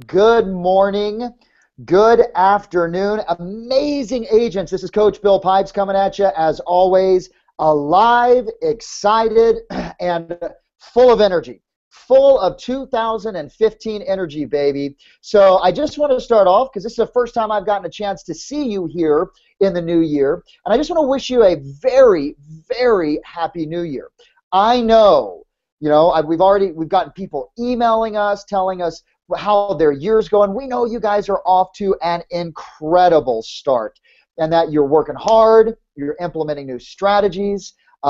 good morning, good afternoon. Amazing agents. This is Coach Bill Pipes coming at you as always, alive, excited, and full of energy. Full of 2015 energy, baby. So I just want to start off because this is the first time I've gotten a chance to see you here in the new year. And I just want to wish you a very, very happy new year. I know, we've gotten people emailing us, telling us how their year's going. We know you guys are off to an incredible start and that you're working hard, you're implementing new strategies.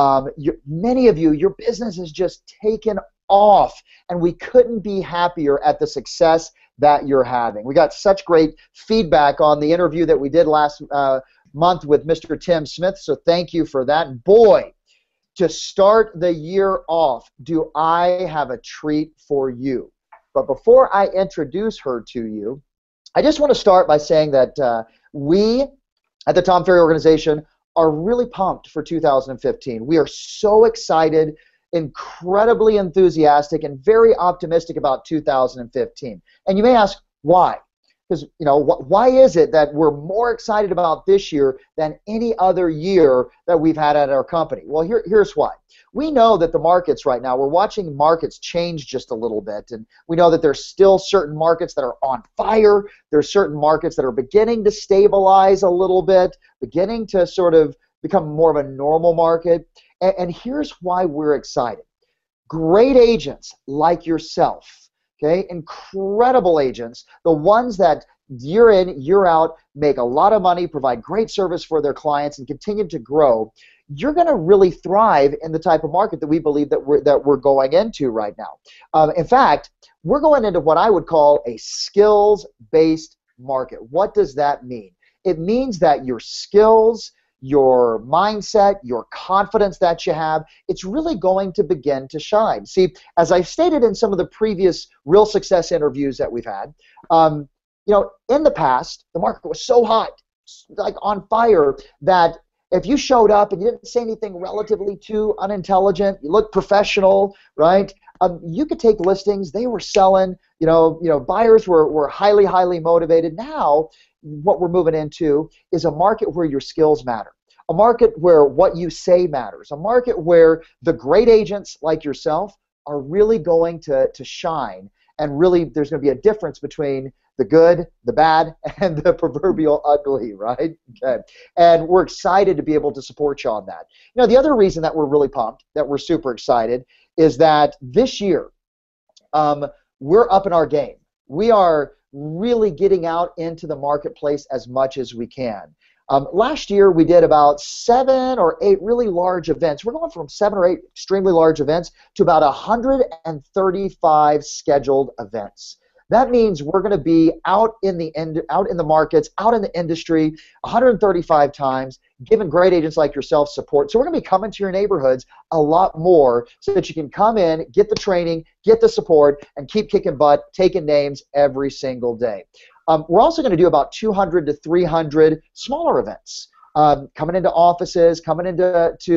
Many of you, your business is just taken off, and we couldn't be happier at the success that you're having. We got such great feedback on the interview that we did last month with Mr. Tim Smith, so thank you for that. Boy, to start the year off, do I have a treat for you. But before I introduce her to you, I just want to start by saying that we at the Tom Ferry Organization are really pumped for 2015. We are so excited, incredibly enthusiastic, and very optimistic about 2015. And you may ask, why? Because, why is it that we're more excited about this year than any other year that we've had at our company? Well, here's why. We know that the markets right now, we're watching markets change just a little bit, and we know that there's still certain markets that are on fire. There's certain markets that are beginning to stabilize a little bit, beginning to sort of become more of a normal market. And here's why we're excited. Great agents like yourself, okay, incredible agents, the ones that year in, year out, make a lot of money, provide great service for their clients, and continue to grow, you're going to really thrive in the type of market that we believe that we're going into right now. In fact, we're going into what I would call a skills-based market. What does that mean? It means that your skills, your mindset, your confidence that you have, it's really going to begin to shine. See, as I stated in some of the previous real success interviews that we've had, in the past, the market was so hot, like on fire, that if you showed up and you didn't say anything relatively too unintelligent, you looked professional, right? You could take listings, they were selling, buyers were highly, highly motivated. Now, what we're moving into is a market where your skills matter, a market where what you say matters, a market where the great agents like yourself are really going to shine, and really there's going to be a difference between the good, the bad, and the proverbial ugly, right? Okay. And we're excited to be able to support you on that. The other reason that we're really pumped, that we're super excited, is that this year we're up in our game. We are really getting out into the marketplace as much as we can. Last year we did about 7 or 8 really large events. We're going from 7 or 8 extremely large events to about 135 scheduled events. That means we're going to be out in the markets, out in the industry 135 times, giving great agents like yourself support. So we're going to be coming to your neighborhoods a lot more so that you can come in, get the training, get the support, and keep kicking butt, taking names every single day. We're also going to do about 200 to 300 smaller events, coming into offices, coming into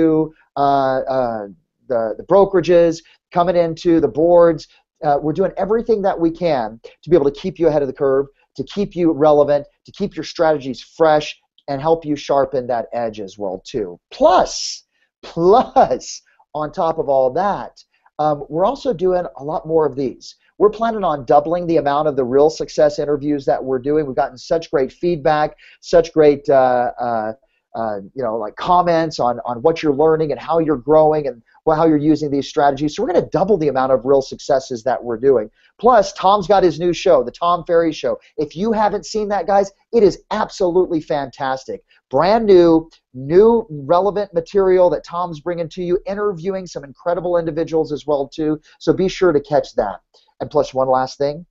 the brokerages, coming into the boards. We're doing everything that we can to be able to keep you ahead of the curve, to keep you relevant, to keep your strategies fresh, and help you sharpen that edge as well too. Plus, on top of all that, we're also doing a lot more of these. We're planning on doubling the amount of the real success interviews that we're doing. We've gotten such great feedback, such great comments on what you're learning and how you're growing and how you're using these strategies. So we're going to double the amount of real successes that we're doing. Plus, Tom's got his new show, The Tom Ferry Show. If you haven't seen that, guys, it is absolutely fantastic. Brand new relevant material that Tom's bringing to you, interviewing some incredible individuals as well too. So be sure to catch that. And plus, one last thing,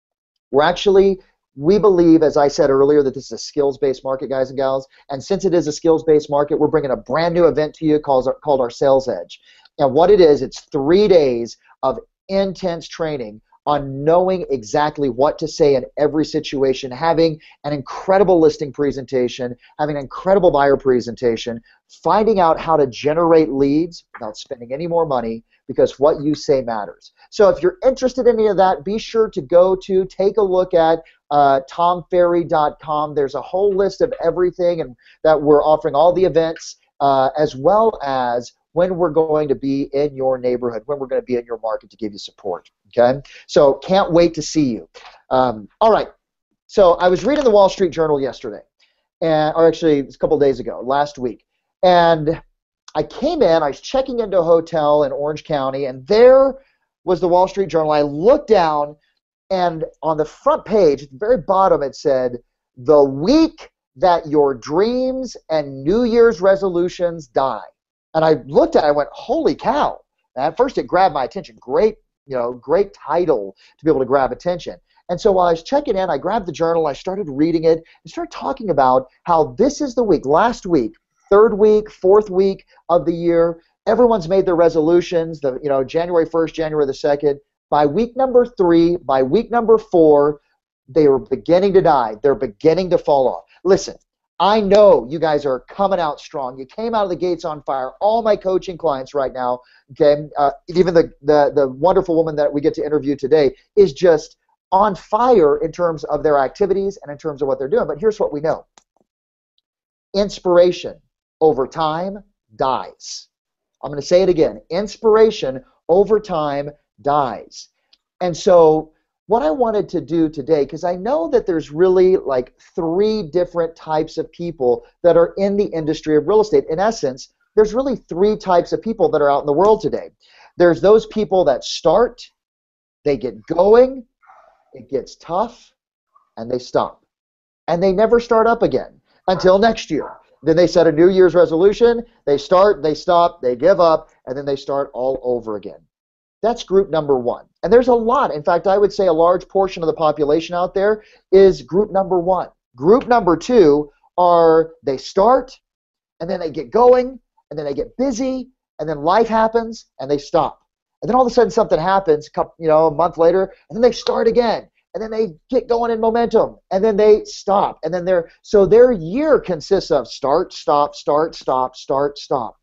we believe, as I said earlier, that this is a skills-based market, guys and gals. And since it is a skills-based market, we're bringing a brand new event to you called our Sales Edge. And what it is, it's 3 days of intense training on knowing exactly what to say in every situation, having an incredible listing presentation, having an incredible buyer presentation, finding out how to generate leads without spending any more money, because what you say matters. So if you're interested in any of that, be sure to take a look at tomferry.com. There's a whole list of everything, and that we're offering all the events, as well as when we're going to be in your neighborhood, when we're going to be in your market to give you support. Okay? So can't wait to see you. All right. So I was reading the Wall Street Journal yesterday, or actually it was a couple days ago, last week, and I came in, I was checking into a hotel in Orange County, and there was the Wall Street Journal. I looked down, and on the front page, at the very bottom, it said, "The week that your dreams and New Year's resolutions die." And I looked at it, I went, holy cow. And at first it grabbed my attention. Great title to be able to grab attention. And so while I was checking in, I grabbed the journal, I started reading it, and started talking about how this is the week, last week, third week, fourth week of the year. Everyone's made their resolutions, January 1st, January the 2nd. By week number 3, by week number 4, they are beginning to die. They're beginning to fall off. Listen, I know you guys are coming out strong. You came out of the gates on fire. All my coaching clients right now, okay, even the wonderful woman that we get to interview today is just on fire in terms of their activities and in terms of what they're doing. But here's what we know. Inspiration over time dies. I'm going to say it again. Inspiration over time dies. And so what I wanted to do today, because I know that there's really like 3 different types of people that are in the industry of real estate. In essence, there's really 3 types of people that are out in the world today. There's those people that start, they get going, it gets tough, and they stop. And they never start up again until next year. Then they set a New Year's resolution, they start, they stop, they give up, and then they start all over again. That's group number 1. And there's a lot. In fact, I would say a large portion of the population out there is group number 1. Group number 2 are they start, and then they get going, and then they get busy, and then life happens, and they stop. And then all of a sudden something happens, a month later, and then they start again. And then they get going in momentum, and then they stop. And then their year consists of start, stop, start, stop, start, stop.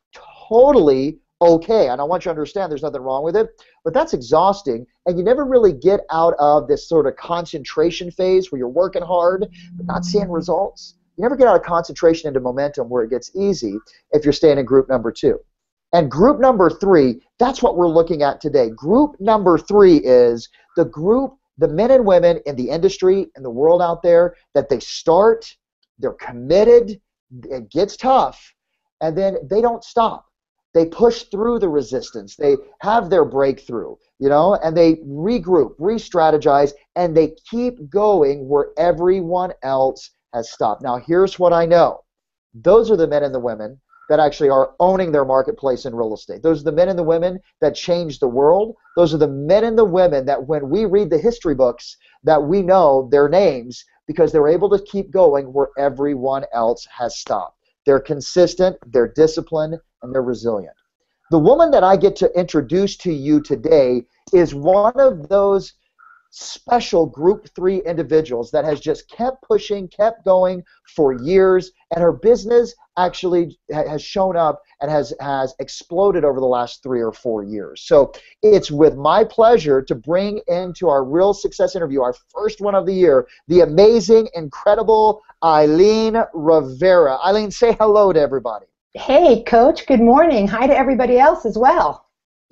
Totally okay, and I want you to understand there's nothing wrong with it, but that's exhausting, and you never really get out of this sort of concentration phase where you're working hard but not seeing results. You never get out of concentration into momentum where it gets easy if you're staying in group number 2. And group number 3, that's what we're looking at today. Group number 3 is the men and women in the industry, in the world out there, that they start, they're committed, it gets tough, and then they don't stop. They push through the resistance. They have their breakthrough, and they regroup, re-strategize, and they keep going where everyone else has stopped. Now, here's what I know. Those are the men and the women that actually are owning their marketplace in real estate. Those are the men and the women that change the world. Those are the men and the women that when we read the history books, that we know their names because they were able to keep going where everyone else has stopped. They're consistent, they're disciplined, and they're resilient. The woman that I get to introduce to you today is one of those special group 3 individuals that has just kept pushing, kept going for years, and her business actually has shown up and has exploded over the last 3 or 4 years. So it's with my pleasure to bring into our Real Success interview, our first one of the year, the amazing, incredible Eileen Rivera. Eileen, say hello to everybody. Hey, Coach. Good morning. Hi to everybody else as well.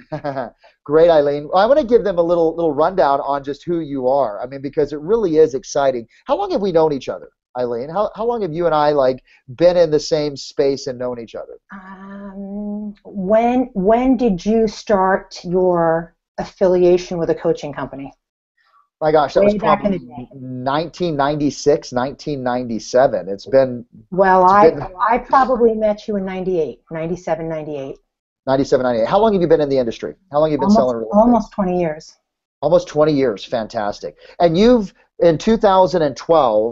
Great, Eileen. Well, I want to give them a little rundown on just who you are. I mean, because it really is exciting. How long have we known each other, Eileen? How long have you and I been in the same space and known each other? When did you start your affiliation with a coaching company? My gosh, that was probably 1996, 1997. It's been... Well, I probably met you in 98, 97, 98. 97, 98. How long have you been in the industry? How long have you been selling real estate? Almost 20 years. Almost 20 years. Fantastic. And in 2012,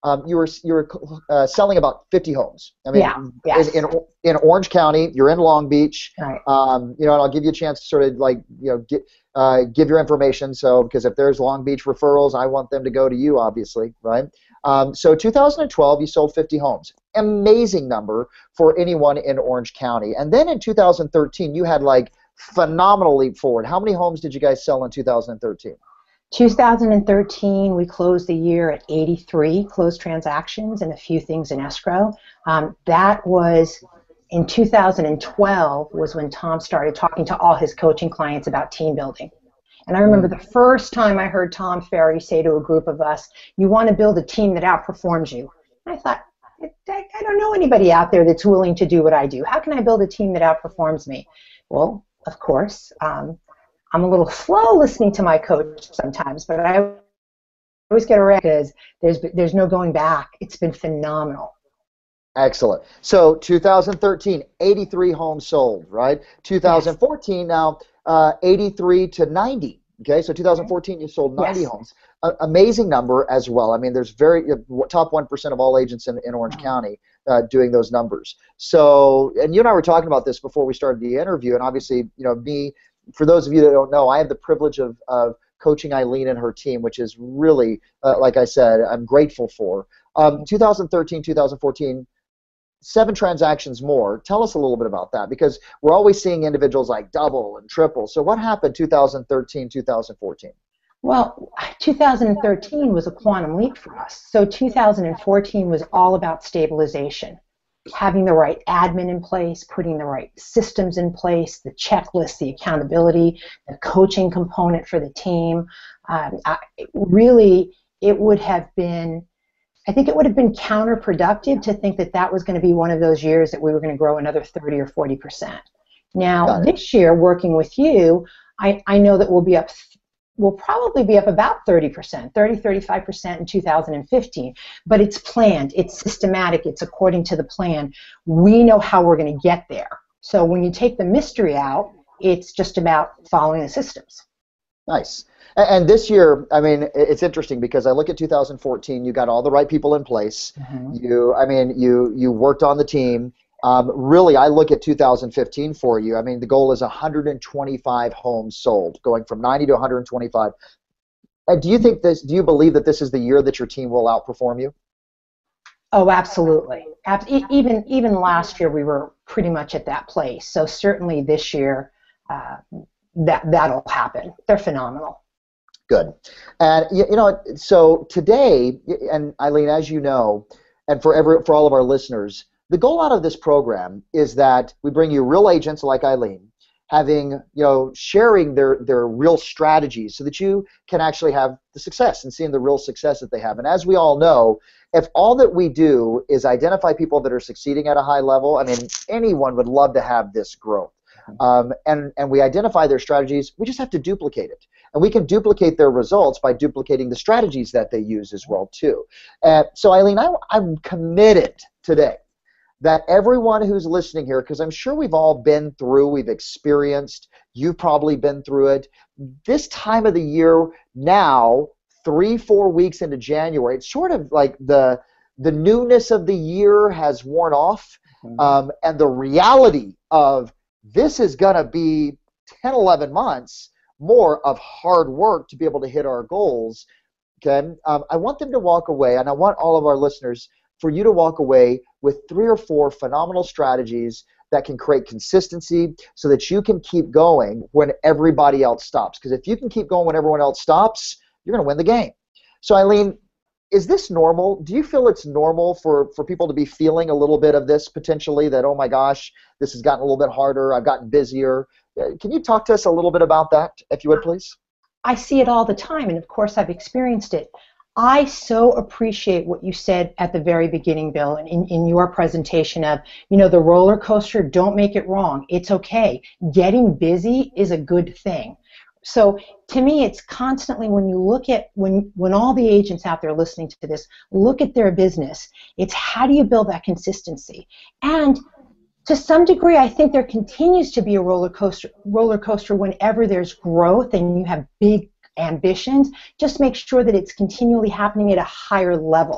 you were selling about 50 homes. I mean, Yeah. Yes. in Orange County, you're in Long Beach. Right. And I'll give you a chance to sort of like give your information. So because if there's Long Beach referrals, I want them to go to you, obviously, right? So 2012, you sold 50 homes. Amazing number for anyone in Orange County. And then in 2013, you had like phenomenal leap forward. How many homes did you guys sell in 2013? 2013, we closed the year at 83 closed transactions and a few things in escrow. That was in 2012 was when Tom started talking to all his coaching clients about team building. And I remember the first time I heard Tom Ferry say to a group of us, "You want to build a team that outperforms you." And I thought, I don't know anybody out there that's willing to do what I do. How can I build a team that outperforms me? Well, of course, I'm a little slow listening to my coach sometimes, but I always get around because there's no going back. It's been phenomenal. Excellent. So 2013, 83 homes sold, right? 2014 now, 83 to 90. Okay, so 2014 you sold 90 homes. Amazing number as well. I mean, there's top 1% of all agents in Orange County doing those numbers. So, and you and I were talking about this before we started the interview, and obviously, me, for those of you that don't know, I have the privilege of coaching Eileen and her team, which is really, like I said, I'm grateful for. 2013, 2014, 7 transactions more. Tell us a little bit about that, because we're always seeing individuals like double and triple. So what happened 2013, 2014? Well, 2013 was a quantum leap for us. So 2014 was all about stabilization, having the right admin in place, putting the right systems in place, the checklist, the accountability, the coaching component for the team. It would have been, I think it would have been counterproductive to think that that was going to be one of those years that we were going to grow another 30 or 40%. Now, this year, working with you, I know that we'll probably be up about 30%, 30, 35% in 2015, but it's planned, it's systematic, it's according to the plan. We know how we're going to get there. So when you take the mystery out, it's just about following the systems. Nice. And this year, I mean, it's interesting because I look at 2014, you got all the right people in place. You worked on the team. Really, I look at 2015 for you. I mean, the goal is 125 homes sold, going from 90 to 125. Do you believe that this is the year that your team will outperform you? Oh, absolutely. Even last year, we were pretty much at that place. So certainly this year, that'll happen. They're phenomenal. Good. And so today, and Eileen, as you know, and for all of our listeners, the goal out of this program is that we bring you real agents like Eileen, sharing their real strategies so that you can actually have the success and seeing the real success that they have. And as we all know, if all that we do is identify people that are succeeding at a high level, I mean, anyone would love to have this growth. And we identify their strategies, we just have to duplicate it. And we can duplicate their results by duplicating the strategies that they use as well, too. So, Eileen, I'm committed today that everyone who's listening here, because I'm sure we've all been through, we've experienced, you've probably been through it, this time of the year now, 3-4 weeks into January, it's sort of like the newness of the year has worn off, and the reality of this is going to be 10, 11 months more of hard work to be able to hit our goals. Okay, I want them to walk away, and I want all of our listeners for you to walk away with 3 or 4 phenomenal strategies that can create consistency so that you can keep going when everybody else stops. Because if you can keep going when everyone else stops, you're going to win the game. So, Eileen, is this normal? Do you feel it's normal for people to be feeling a little bit of this potentially, that, oh my gosh, this has gotten a little bit harder, I've gotten busier? Can you talk to us a little bit about that, if you would, please? I see it all the time, and of course I've experienced it. I so appreciate what you said at the very beginning, Bill, in your presentation of, the roller coaster, don't make it wrong. It's okay. Getting busy is a good thing. So to me, it's constantly, when you look at, when all the agents out there listening to this look at their business, it's how do you build that consistency? And to some degree, I think there continues to be a roller coaster whenever there's growth and you have big ambitions. Just make sure that it's continually happening at a higher level,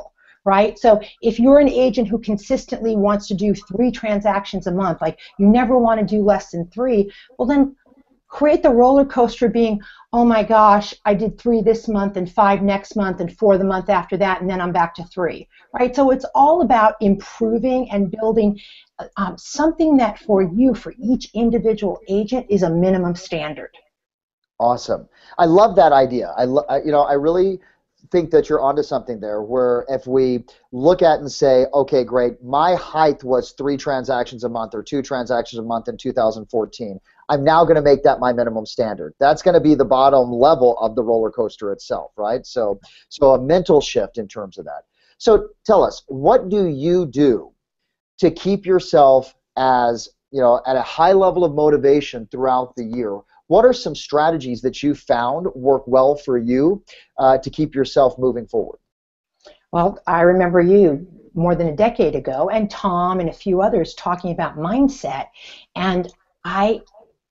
right? So if you're an agent who consistently wants to do 3 transactions a month, like you never want to do less than 3, well then create the roller coaster being, oh my gosh, I did 3 this month and 5 next month and 4 the month after that, and then I'm back to 3, right? So it's all about improving and building something that for you, for each individual agent, is a minimum standard. Awesome. I love that idea. I really think that you're onto something there, where if we look at and say, okay, great, my height was 3 transactions a month or 2 transactions a month in 2014. I'm now going to make that my minimum standard. That's going to be the bottom level of the roller coaster itself, right? So a mental shift in terms of that. So tell us, what do you do to keep yourself as, at a high level of motivation throughout the year? What are some strategies that you found work well for you to keep yourself moving forward? Well, I remember you more than a decade ago, and Tom and a few others talking about mindset, and I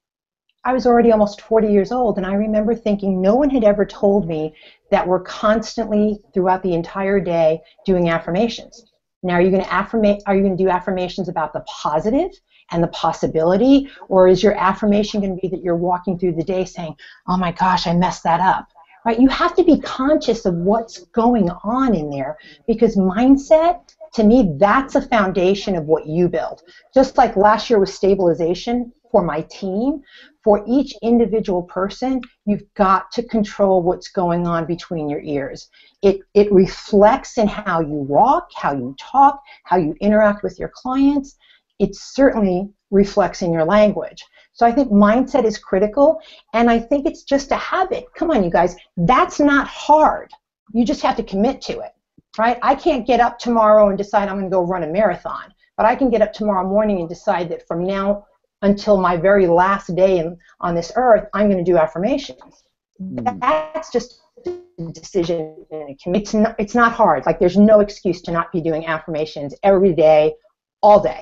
was already almost 40 years old, and I remember thinking no one had ever told me that we're constantly, throughout the entire day, doing affirmations. Now, are you going to do affirmations about the positive and the possibility, or is your affirmation going to be that you're walking through the day saying, oh my gosh, I messed that up? Right? You have to be conscious of what's going on in there, because mindset, to me, that's a foundation of what you build. Just like last year was stabilization for my team, for each individual person, you've got to control what's going on between your ears. It reflects in how you walk, how you talk, how you interact with your clients. It certainly reflects in your language. So I think mindset is critical, and I think it's just a habit. Come on, you guys. That's not hard. You just have to commit to it, right? I can't get up tomorrow and decide I'm going to go run a marathon, but I can get up tomorrow morning and decide that from now until my very last day on this earth, I'm going to do affirmations. That's just a decision. It's not hard. Like, there's no excuse to not be doing affirmations every day, all day.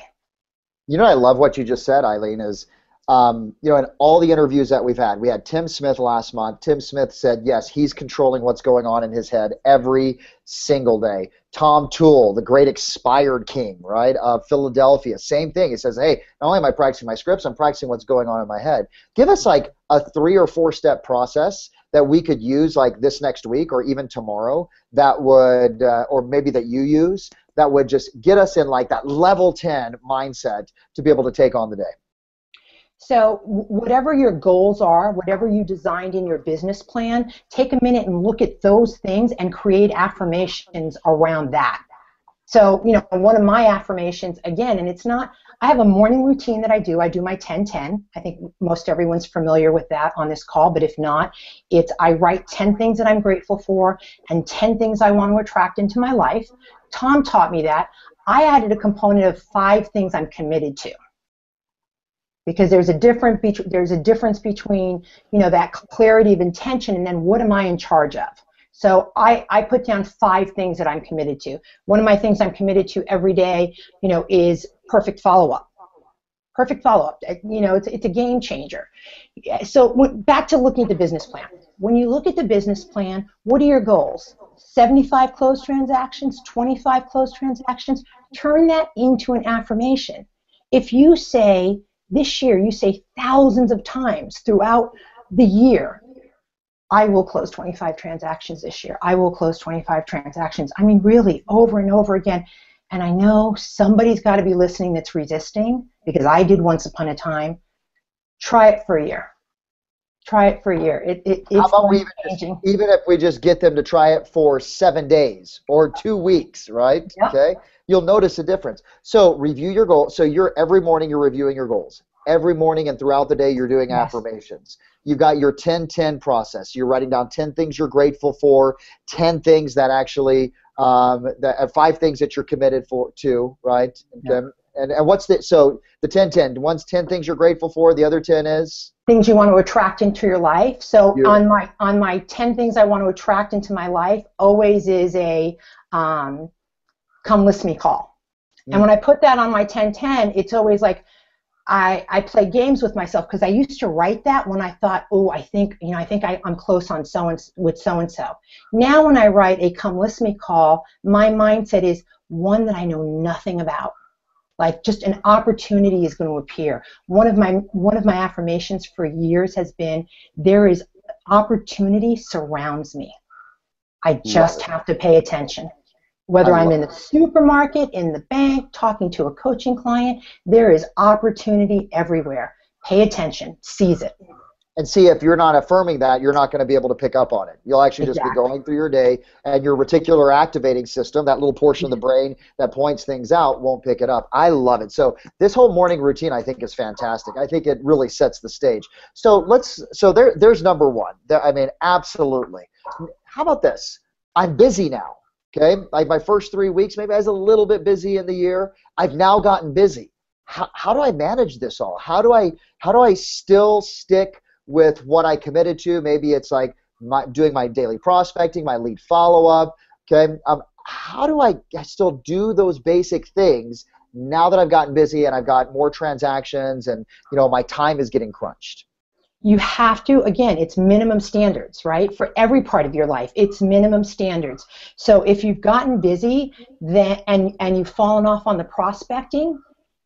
I love what you just said, Eileen, is, in all the interviews that we've had, we had Tim Smith last month. Tim Smith said, yes, he's controlling what's going on in his head every single day. Tom Toole, the great expired king, right, of Philadelphia, same thing. He says, hey, not only am I practicing my scripts, I'm practicing what's going on in my head. Give us like a 3 or 4 step process that we could use like this next week or even tomorrow that would, or maybe that you use, that would just get us in like that level 10 mindset to be able to take on the day. So whatever your goals are, whatever you designed in your business plan, take a minute and look at those things and create affirmations around that. So, one of my affirmations, again, and it's not, I have a morning routine that I do. I do my 10-10. I think most everyone's familiar with that on this call, but if not, it's I write 10 things that I'm grateful for and 10 things I want to attract into my life. Tom taught me that. I added a component of 5 things I'm committed to. Because there's a difference between, that clarity of intention and then what am I in charge of. So I put down 5 things that I'm committed to. One of my things I'm committed to every day, is perfect follow-up. Perfect follow-up. It's a game changer. So back to looking at the business plan. When you look at the business plan, what are your goals? 75 closed transactions, 25 closed transactions. Turn that into an affirmation. If you say, this year, you say thousands of times throughout the year, I will close 25 transactions this year. I will close 25 transactions. I mean, really, over and over again. And I know somebody's got to be listening that's resisting, because I did once upon a time. Try it for a year. Try it for a year. It's How about even if we just get them to try it for 7 days or 2 weeks, right? Yep. Okay. You'll notice a difference. So review your goals. So every morning you're reviewing your goals. Every morning and throughout the day you're doing affirmations. You've got your 10-10 process. You're writing down 10 things you're grateful for, 10 things that actually, 5 things that you're committed to, right? Yep. And what's so the 10-10, one's 10 things you're grateful for, the other 10 is? Things you want to attract into your life. So on my 10 things I want to attract into my life, always is a come list me call. And when I put that on my 10-10, it's always like, I play games with myself because I used to write that when I thought, oh, I think I'm close on with so and so. Now when I write a come list me call, my mindset is one that I know nothing about. Like just an opportunity is going to appear. One of my affirmations for years has been, there is opportunity surrounds me. I just have to pay attention. Whether I'm in the supermarket, in the bank, talking to a coaching client, there is opportunity everywhere. Pay attention, seize it. And see, if you're not affirming that, you're not going to be able to pick up on it. You'll actually just be going through your day, and your reticular activating system, that little portion of the brain that points things out, won't pick it up. I love it. So this whole morning routine, I think, is fantastic. I think it really sets the stage. So there's number one. I mean, absolutely. How about this? I'm busy now. Okay, like my first 3 weeks, maybe I was a little bit busy in the year. I've now gotten busy. How do I manage this all? How do I still stick with what I committed to? Maybe it's like doing my daily prospecting, my lead follow-up. Okay, how do I still do those basic things now that I've gotten busy and I've got more transactions and my time is getting crunched? You have to, again, it's minimum standards, right? For every part of your life, it's minimum standards. So if you've gotten busy and you've fallen off on the prospecting,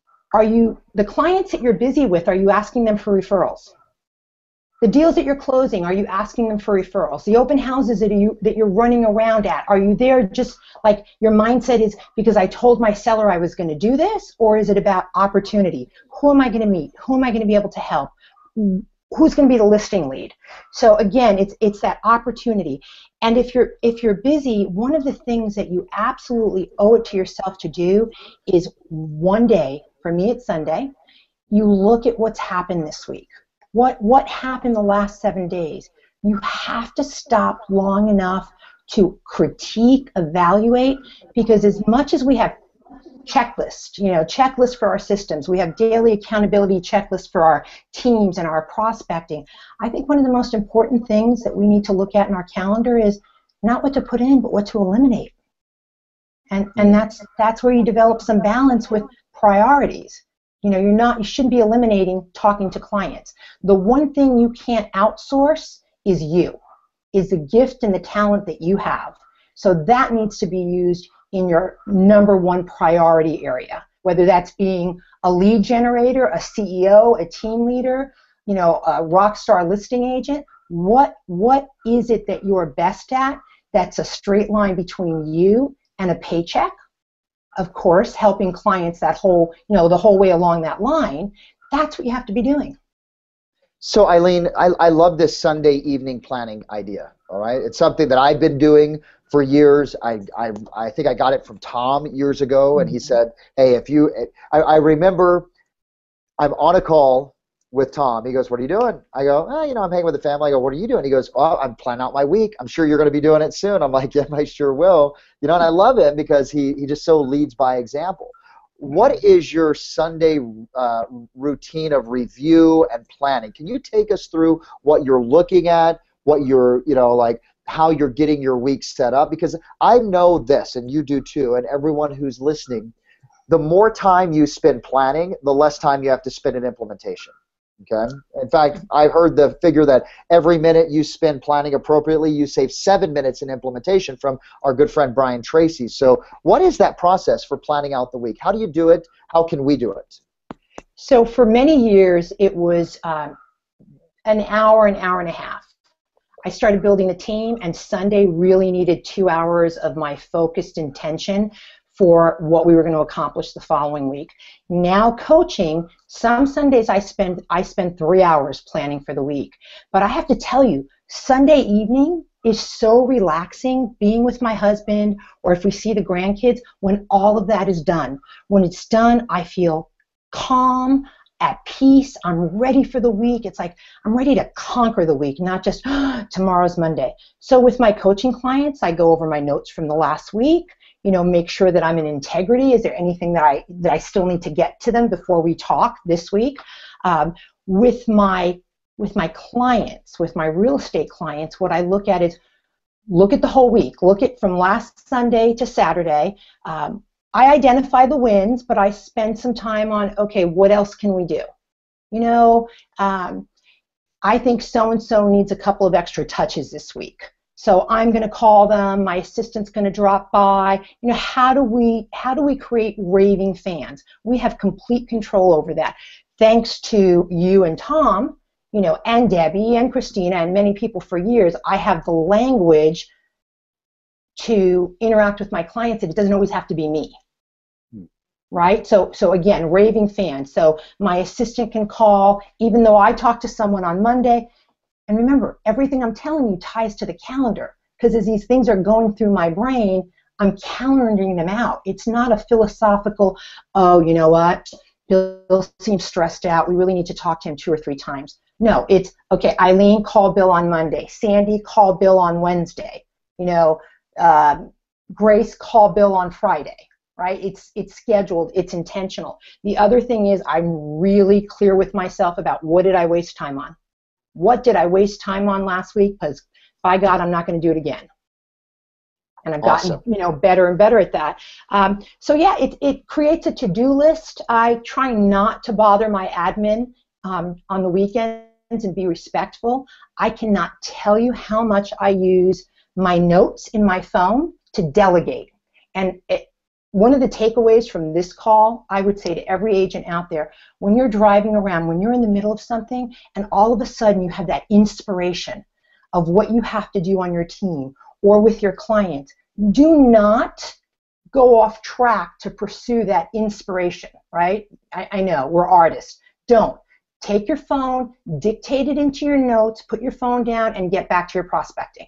the clients that you're busy with, are you asking them for referrals? The deals that you're closing, are you asking them for referrals? The open houses that you're running around at, are you there just like your mindset is because I told my seller I was going to do this, or is it about opportunity? Who am I going to meet? Who am I going to be able to help? Who's going to be the listing lead? So again, it's that opportunity. And if you're busy, one of the things that you absolutely owe it to yourself to do is one day, for me it's Sunday, you look at what's happened this week. What happened the last 7 days? You have to stop long enough to critique, evaluate, because as much as we have checklists for our systems. We have daily accountability checklists for our teams and our prospecting. I think one of the most important things that we need to look at in our calendar is not what to put in, but what to eliminate. And that's where you develop some balance with priorities. You shouldn't be eliminating talking to clients. The one thing you can't outsource is the gift and the talent that you have. So that needs to be used in your number one priority area, whether that's being a lead generator, a CEO, a team leader, a rock star listing agent. What is it that you're best at that's a straight line between you and a paycheck? Of course, helping clients the whole way along that line. That's what you have to be doing. So Eileen, I love this Sunday evening planning idea. All right, it's something that I've been doing for years. I think I got it from Tom years ago, and he said, hey, I remember I'm on a call with Tom. He goes, what are you doing? I go, I'm hanging with the family. I go, what are you doing? He goes, oh, I'm planning out my week. I'm sure you're going to be doing it soon. I'm like, yeah, I sure will. And I love it because he just so leads by example. What is your Sunday routine of review and planning? Can you take us through what you're looking at, what you're, how you're getting your week set up? Because I know this, and you do too, and everyone who's listening, the more time you spend planning, the less time you have to spend in implementation. Okay. In fact, I heard the figure that every minute you spend planning appropriately, you save 7 minutes in implementation from our good friend Brian Tracy. So what is that process for planning out the week? How do you do it? How can we do it? So for many years, it was an hour and a half. I started building a team, and Sunday really needed 2 hours of my focused intention for what we were going to accomplish the following week. Now coaching, some Sundays I spend 3 hours planning for the week. But I have to tell you, Sunday evening is so relaxing, being with my husband, or if we see the grandkids, when all of that is done. When it's done, I feel calm, at peace. I'm ready for the week. It's like I'm ready to conquer the week, not just tomorrow's Monday. So with my coaching clients, I go over my notes from the last week, make sure that I'm in integrity. Is there anything that I still need to get to them before we talk this week? With my clients, with my real estate clients, what I look at is look at the whole week. Look at from last Sunday to Saturday. I identify the wins, but I spend some time on, okay, what else can we do? You know, I think so-and-so needs a couple of extra touches this week. So I'm going to call them, my assistant's going to drop by. You know, how do we create raving fans? We have complete control over that. Thanks to you and Tom, you know, and Debbie and Christina and many people for years, I have the language to interact with my clients, and it doesn't always have to be me. Right? So again, raving fans. So my assistant can call, even though I talk to someone on Monday. And remember, everything I'm telling you ties to the calendar, because as these things are going through my brain, I'm calendaring them out. It's not a philosophical, oh, you know what, Bill seems stressed out. We really need to talk to him 2 or 3 times. No, it's, okay, Eileen, call Bill on Monday. Sandy, call Bill on Wednesday. You know, Grace, call Bill on Friday. Right? It's scheduled, it's intentional. The other thing is I'm really clear with myself about what did I waste time on. What did I waste time on last week? Because by God, I'm not going to do it again. And I've gotten Awesome. you know, better and better at that. So yeah, it creates a to-do list. I try not to bother my admin on the weekends and be respectful. I cannot tell you how much I use my notes in my phone to delegate. And one of the takeaways from this call, I would say to every agent out there, when you're driving around, when you're in the middle of something, and all of a sudden you have that inspiration of what you have to do on your team or with your client, do not go off track to pursue that inspiration, right? I know, we're artists. Don't. Take your phone, dictate it into your notes, put your phone down, and get back to your prospecting.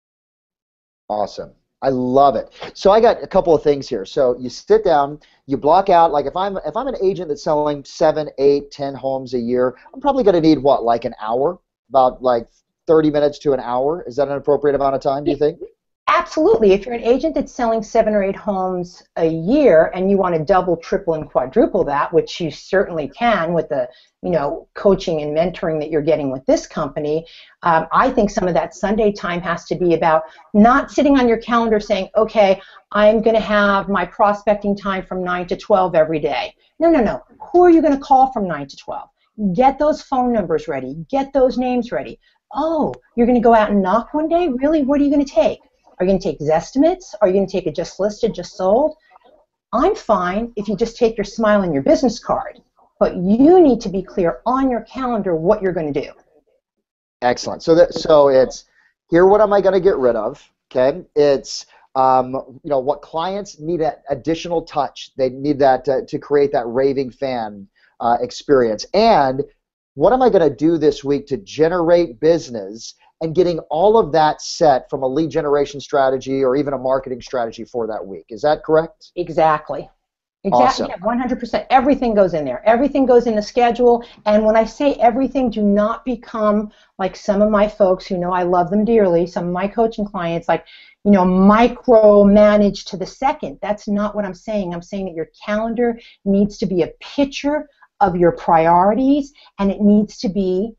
Awesome. I love it. So I got a couple of things here. So you sit down, you block out, like if I'm an agent that's selling 7, 8, 10 homes a year, I'm probably going to need what, like an hour? About like 30 minutes to an hour? Is that an appropriate amount of time, do you think? Absolutely. If you're an agent that's selling 7 or 8 homes a year and you want to double, triple, and quadruple that, which you certainly can with the, you know, coaching and mentoring that you're getting with this company, I think some of that Sunday time has to be about not sitting on your calendar saying, okay, I'm going to have my prospecting time from 9 to 12 every day. No. Who are you going to call from 9 to 12? Get those phone numbers ready. Get those names ready. Oh, you're going to go out and knock one day? Really? What are you going to take? Are you going to take Zestimates? Are you going to take a just listed, just sold? I'm fine if you just take your smile and your business card, but you need to be clear on your calendar what you're going to do. Excellent. So it's here. What am I going to get rid of? Okay. It's you know, what clients need that additional touch. They need that to create that raving fan experience. And what am I going to do this week to generate business? And getting all of that set from a lead generation strategy or even a marketing strategy for that week. Is that correct? Exactly. Awesome. Yeah, 100%. Everything goes in there. Everything goes in the schedule. And when I say everything, do not become like some of my folks who know I love them dearly, some of my coaching clients, like, you know, micromanage to the second. That's not what I'm saying. I'm saying that your calendar needs to be a picture of your priorities, and it needs to be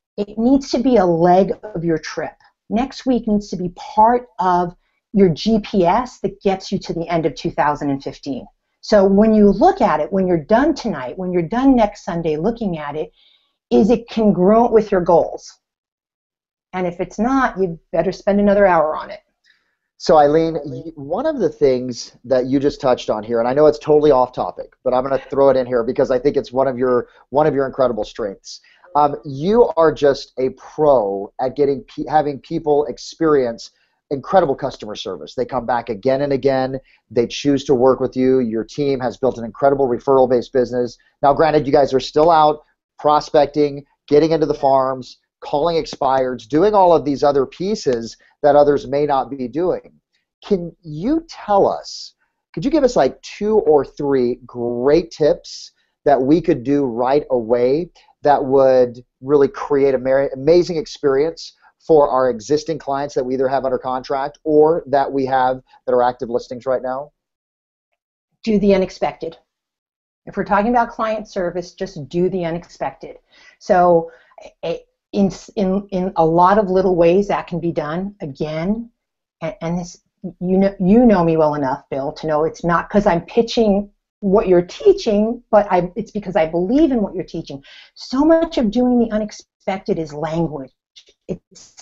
a leg of your trip. Next week needs to be part of your GPS that gets you to the end of 2015. So when you look at it, when you're done tonight, when you're done next Sunday looking at it, is it congruent with your goals? And if it's not, you better spend another hour on it. So Eileen, one of the things that you just touched on here, and I know it's totally off topic, but I'm going to throw it in here because I think it's one of your incredible strengths. You are just a pro at having people experience incredible customer service. They come back again and again. They choose to work with you. Your team has built an incredible referral-based business. Now, granted, you guys are still out prospecting, getting into the farms, calling expireds, doing all of these other pieces that others may not be doing. Can you tell us, could you give us like 2 or 3 great tips that we could do right away that would really create an amazing experience for our existing clients that we either have under contract or that we have that are active listings right now? Do the unexpected. If we're talking about client service, just do the unexpected. So in a lot of little ways that can be done, again, and this you know me well enough, Bill, to know it's not because I'm pitching what you're teaching, but it's because I believe in what you're teaching. So much of doing the unexpected is language. It's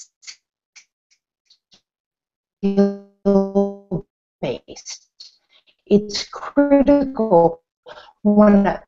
skill-based. It's critical when a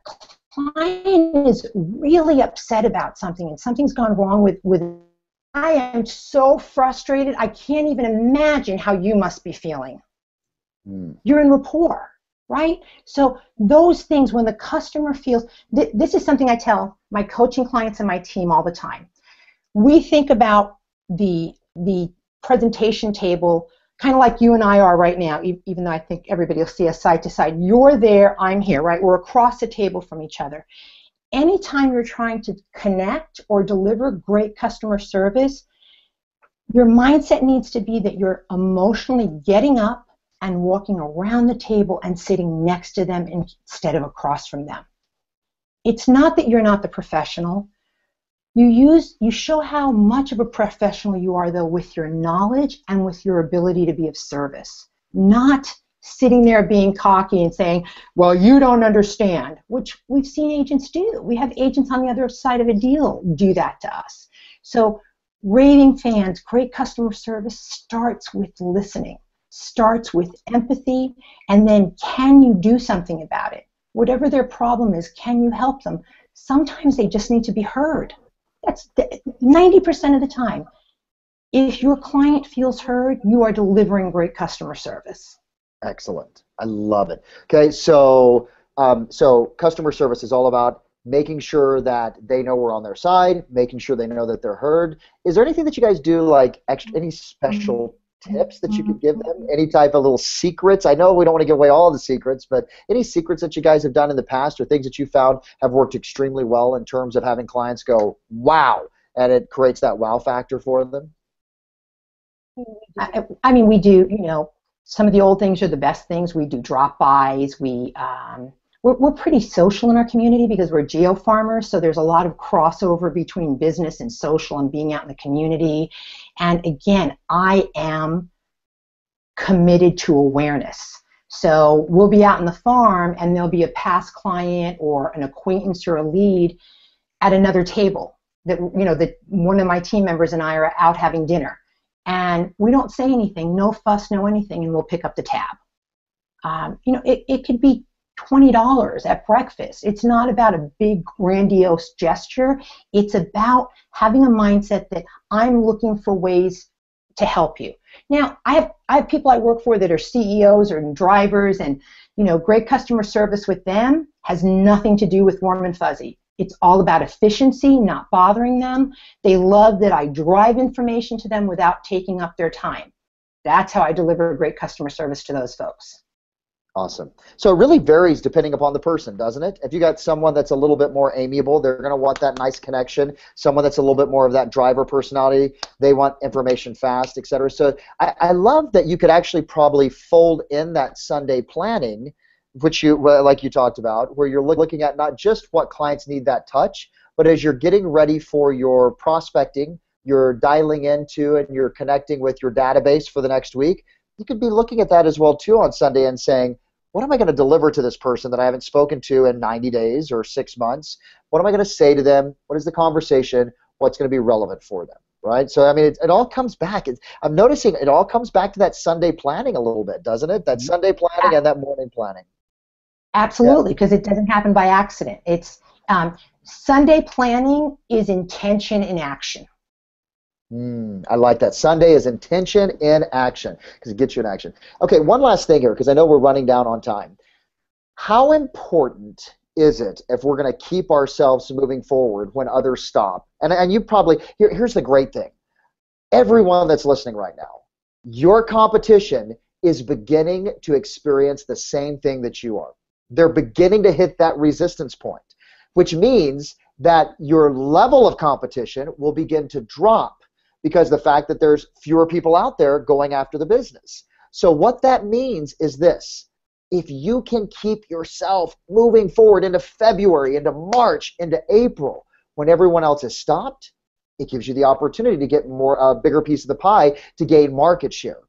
client is really upset about something and something's gone wrong with I am so frustrated, I can't even imagine how you must be feeling. You're in rapport, right? So those things, when the customer feels, this is something I tell my coaching clients and my team all the time. We think about the presentation table kind of like you and I are right now, even though I think everybody will see us side to side. You're there, I'm here, right? We're across the table from each other. Anytime you're trying to connect or deliver great customer service, your mindset needs to be that you're emotionally getting up and walking around the table and sitting next to them instead of across from them. It's not that you're not the professional. You show how much of a professional you are, though, with your knowledge and with your ability to be of service. Not sitting there being cocky and saying, well, you don't understand, which we've seen agents do. We have agents on the other side of a deal do that to us. So raving fans, great customer service starts with listening, starts with empathy, and then can you do something about it? Whatever their problem is, can you help them? Sometimes they just need to be heard. That's 90% of the time. If your client feels heard, you are delivering great customer service. Excellent. I love it. Okay, so customer service is all about making sure that they know we're on their side, making sure they know that they're heard. Is there anything that you guys do, like any special tips that you could give them? Any type of little secrets? I know we don't want to give away all the secrets, but any secrets that you guys have done in the past or things that you found have worked extremely well in terms of having clients go, wow, and it creates that wow factor for them? I mean, we do, some of the old things are the best things. We do drop-bys. We're pretty social in our community because we're geo-farmers, so there's a lot of crossover between business and social and being out in the community. And again, I am committed to awareness. So we'll be out in the farm and there'll be a past client or an acquaintance or a lead at another table that, that one of my team members and I are out having dinner. And we don't say anything, no fuss, no anything, and we'll pick up the tab. It could be $20 at breakfast. It's not about a big grandiose gesture. It's about having a mindset that I'm looking for ways to help you. Now, I have people I work for that are CEOs or drivers, and great customer service with them has nothing to do with warm and fuzzy. It's all about efficiency, not bothering them. They love that I drive information to them without taking up their time. That's how I deliver great customer service to those folks. Awesome. So it really varies depending upon the person, doesn't it? If you got someone that's a little bit more amiable, they're going to want that nice connection. Someone that's a little bit more of that driver personality, they want information fast, et cetera. So I love that you could actually probably fold in that Sunday planning, which like you talked about, where you're looking at not just what clients need that touch, but as you're getting ready for your prospecting, you're dialing into and you're connecting with your database for the next week, you could be looking at that as well too on Sunday and saying, what am I going to deliver to this person that I haven't spoken to in 90 days or 6 months? What am I going to say to them? What is the conversation? What's going to be relevant for them? Right? So, I mean, it all comes back. I'm noticing it all comes back to that Sunday planning a little bit, doesn't it? That Sunday planning and that morning planning. Absolutely, because it doesn't happen by accident. It's Sunday planning is intention in action. I like that. Sunday is intention in action because it gets you in action. Okay, one last thing here because I know we're running down on time. How important is it if we're going to keep ourselves moving forward when others stop? And you probably, here's the great thing. Everyone that's listening right now, your competition is beginning to experience the same thing that you are. They're beginning to hit that resistance point, which means that your level of competition will begin to drop because the fact that there's fewer people out there going after the business. So what that means is this. If you can keep yourself moving forward into February, into March, into April, when everyone else has stopped, it gives you the opportunity to get a bigger piece of the pie to gain market share.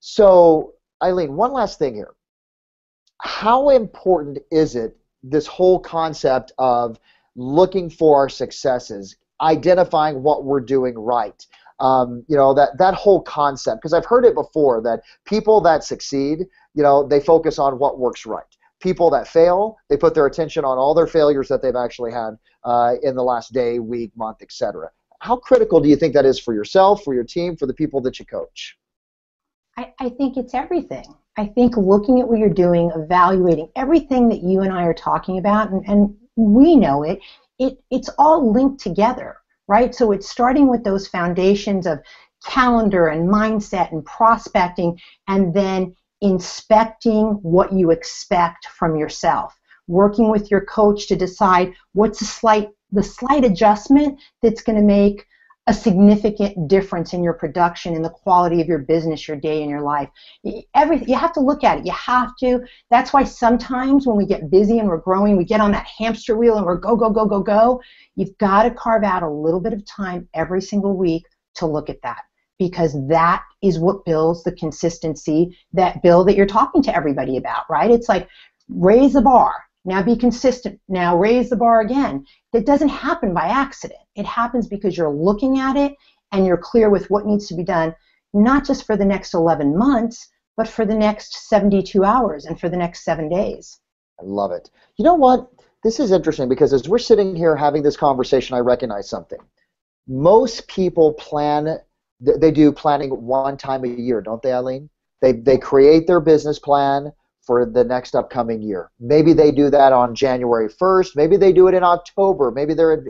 So, Eileen, one last thing here. How important is it, this whole concept of looking for our successes, identifying what we're doing right? That whole concept, because I've heard it before that people that succeed, they focus on what works right. People that fail, they put their attention on all their failures that they've actually had in the last day, week, month, etc. How critical do you think that is for yourself, for your team, for the people that you coach? I think it's everything. I think looking at what you're doing, evaluating everything that you and I are talking about, and we know it's all linked together, right? So it's starting with those foundations of calendar and mindset and prospecting, and then inspecting what you expect from yourself, working with your coach to decide what's the slight adjustment that's going to make a significant difference in your production, in the quality of your business, your day, and your life. Everything, you have to look at it. You have to. That's why sometimes when we get busy and we're growing, we get on that hamster wheel and we're go, go, go, go, go. You've got to carve out a little bit of time every single week to look at that, because that is what builds the consistency, that Bill that you're talking to everybody about, right? It's like, raise the bar. Now be consistent. Now raise the bar again. That doesn't happen by accident. It happens because you're looking at it and you're clear with what needs to be done, not just for the next 11 months, but for the next 72 hours and for the next 7 days. I love it. You know what? This is interesting because as we're sitting here having this conversation, I recognize something. Most people they do planning one time a year, don't they, Eileen? They create their business plan for the next upcoming year. Maybe they do that on January 1st. Maybe they do it in October. Maybe they're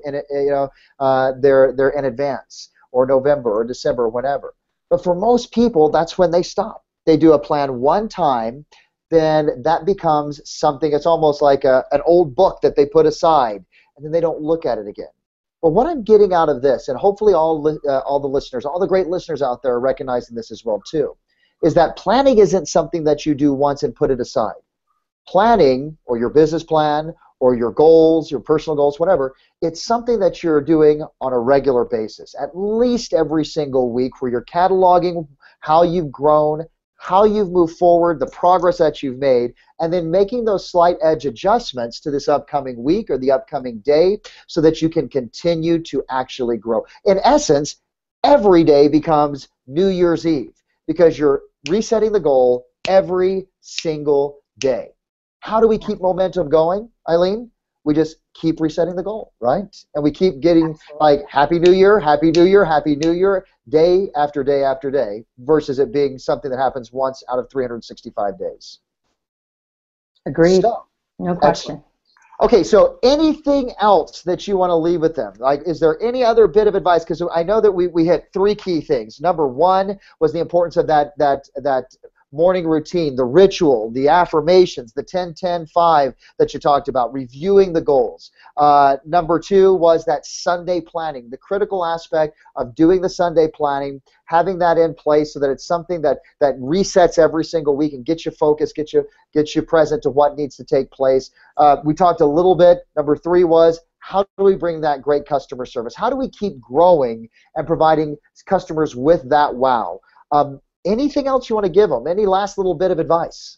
in advance, or November or December or whatever. But for most people, that's when they stop. They do a plan one time, then that becomes something. It's almost like an old book that they put aside, and then they don't look at it again. But what I'm getting out of this, and hopefully all the listeners, all the great listeners out there are recognizing this as well too, is that planning isn't something that you do once and put it aside. Planning, or your business plan, or your goals, your personal goals, whatever, it's something that you're doing on a regular basis, at least every single week, where you're cataloging how you've grown, how you've moved forward, the progress that you've made, and then making those slight edge adjustments to this upcoming week or the upcoming day so that you can continue to actually grow. In essence, every day becomes New Year's Eve because you're resetting the goal every single day. How do we keep momentum going, Eileen? We just keep resetting the goal, right? And we keep getting like Happy New Year, Happy New Year, Happy New Year, day after day after day, versus it being something that happens once out of 365 days. Agreed. So, no question. Excellent. Okay, so anything else that you want to leave with them? Like, is there any other bit of advice? Because I know that we hit 3 key things. Number 1 was the importance of that morning routine, the ritual, the affirmations, the 10-10-5 that you talked about, reviewing the goals. Number 2 was that Sunday planning, the critical aspect of doing the Sunday planning, having that in place so that it's something that resets every single week and gets you focused, gets you present to what needs to take place. We talked a little bit. Number 3 was, how do we bring that great customer service? How do we keep growing and providing customers with that wow? Anything else you want to give them? Any last little bit of advice?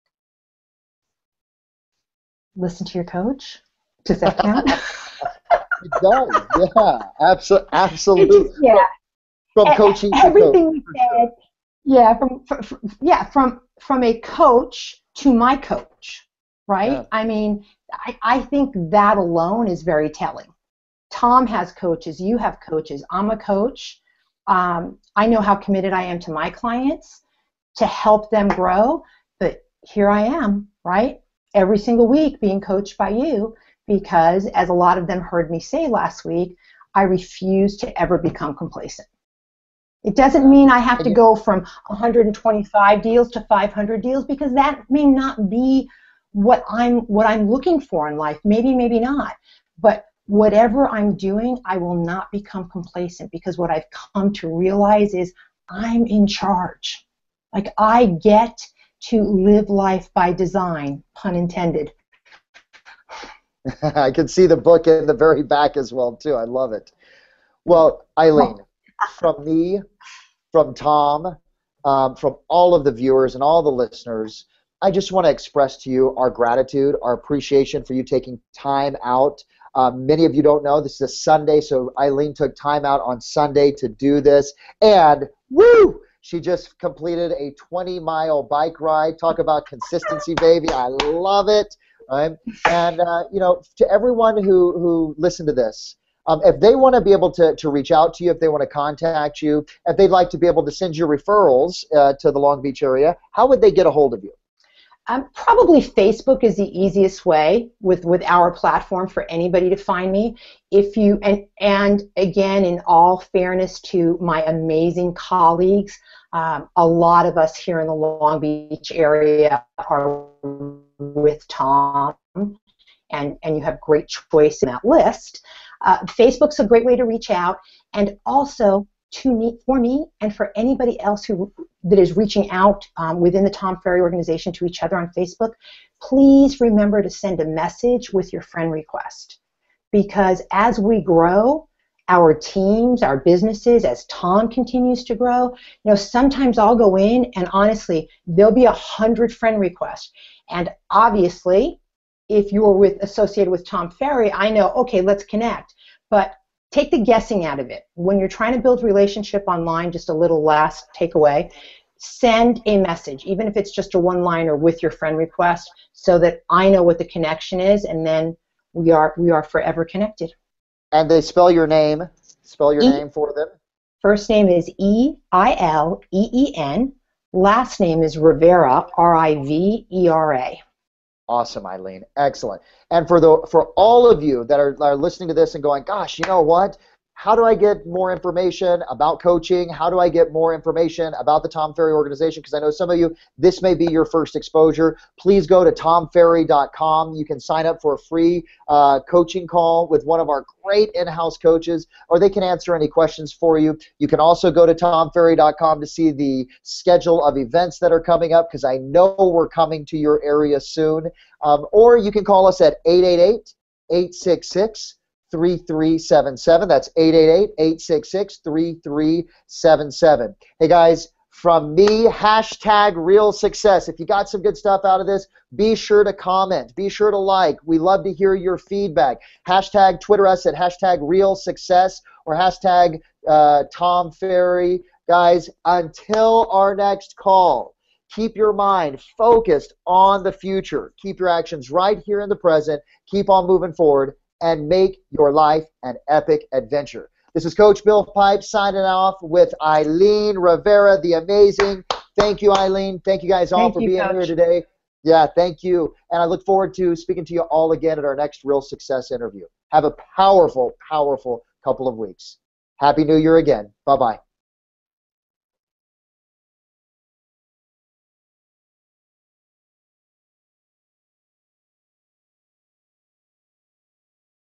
Listen to your coach. Does that count? It does, yeah, absolutely. Yeah. From coaching to everything coach. We said, from a coach to my coach, right? Yeah. I mean, I think that alone is very telling. Tom has coaches. You have coaches. I'm a coach. I know how committed I am to my clients to help them grow, but here I am, right? Every single week being coached by you because, as a lot of them heard me say last week, I refuse to ever become complacent. It doesn't mean I have to go from 125 deals to 500 deals because that may not be what I'm looking for in life. Maybe, maybe not. But whatever I'm doing, I will not become complacent because what I've come to realize is I'm in charge. Like, I get to live life by design, pun intended. I can see the book in the very back as well, too. I love it. Well, Eileen, from me, from Tom, from all of the viewers and all the listeners, I just want to express to you our gratitude, our appreciation for you taking time out. Many of you don't know, this is a Sunday, so Eileen took time out on Sunday to do this. And, woo! She just completed a 20-mile bike ride. Talk about consistency, baby. I love it. Right? And, to everyone who listened to this, if they want to be able to reach out to you, if they want to contact you, if they'd like to be able to send you referrals to the Long Beach area, how would they get a hold of you? Probably Facebook is the easiest way with our platform for anybody to find me. If you and again, in all fairness to my amazing colleagues, a lot of us here in the Long Beach area are with Tom, and you have great choice in that list. Facebook's a great way to reach out, and also for me and for anybody else that is reaching out within the Tom Ferry organization to each other on Facebook, please remember to send a message with your friend request. Because as we grow, our teams, our businesses, as Tom continues to grow, sometimes I'll go in and honestly, there'll be 100 friend requests. And obviously, if you're associated with Tom Ferry, I know, okay, let's connect. But take the guessing out of it. When you're trying to build relationship online, just a little last takeaway, send a message, even if it's just a one-liner with your friend request, so that I know what the connection is, and then we are forever connected. And they spell your name. Spell your name for them. First name is E-I-L-E-E-N. Last name is Rivera, R-I-V-E-R-A. Awesome, Eileen. Excellent. And for all of you that are listening to this and going, gosh, you know what? How do I get more information about coaching? How do I get more information about the Tom Ferry organization? Because I know some of you, this may be your first exposure. Please go to tomferry.com. You can sign up for a free coaching call with one of our great in-house coaches, or they can answer any questions for you. You can also go to tomferry.com to see the schedule of events that are coming up, because I know we're coming to your area soon. Or you can call us at 888-866-3377. That's 888-866-3377. Hey guys, from me, #real success. If you got some good stuff out of this, be sure to comment. Be sure to like. We love to hear your feedback. Twitter us at #real success or #Tom Ferry. Guys, until our next call, keep your mind focused on the future. Keep your actions right here in the present. Keep on moving forward, and make your life an epic adventure. This is Coach Bill Pipes signing off with Eileen Rivera, the amazing. Thank you, Eileen. Thank you guys all for being here today. Yeah, thank you. And I look forward to speaking to you all again at our next Real Success interview. Have a powerful, powerful couple of weeks. Happy New Year again. Bye-bye.